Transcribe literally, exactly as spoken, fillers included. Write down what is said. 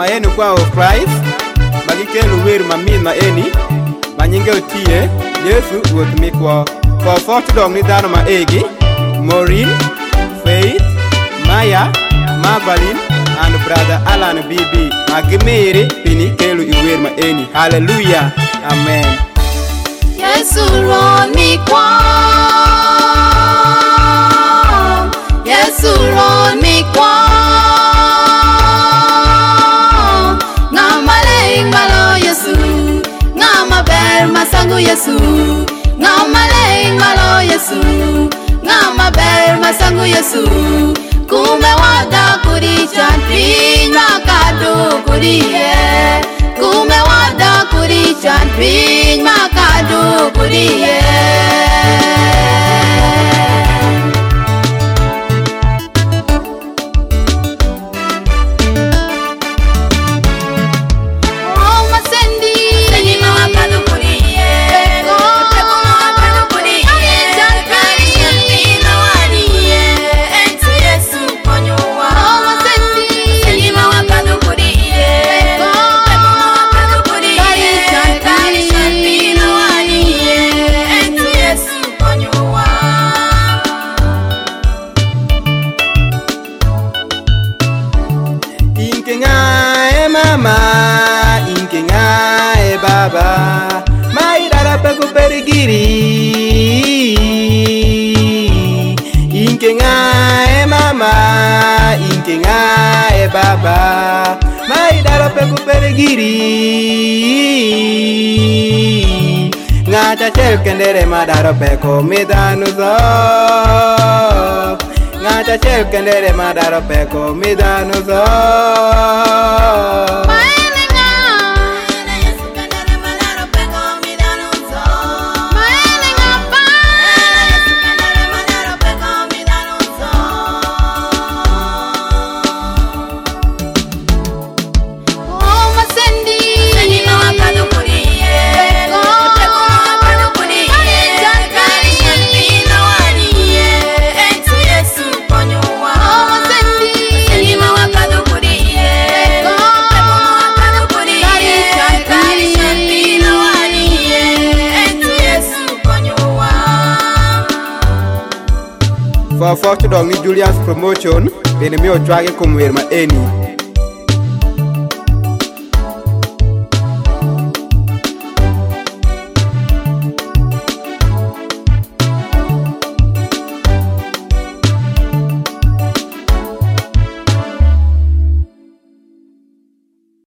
ma eni kwa of Christ magikelo wer mamit ma eni manyinge otie Yesu wuoth mikwa for forty dong ni dhano ma egi Maureen, Faith, Maya, Mavalin and brother Alan B B magimiri pini kelo iwer ma eni. Hallelujah, amen. Yesu ron mikwa, Yesu ron mikwa, ngama leing malo Yesu, ngama ber masangu Yesu, ngama leing malo Yesu, ngama ber masangu Yesu, kume wada kurichan pinywa kadu kuriye, kume wada kurichan pinywa kadu kuriye. Mama, inkenga e baba, mai dara peko perigiri. Inkenga e mama, inkenga e baba, mai dara peko perigiri. Ngata chel kendere madara peko midanuzo. Ngata chel kendere madara peko midanuzo. For forty dong ni Julius promotion bene mi otwage kumwer ma eni.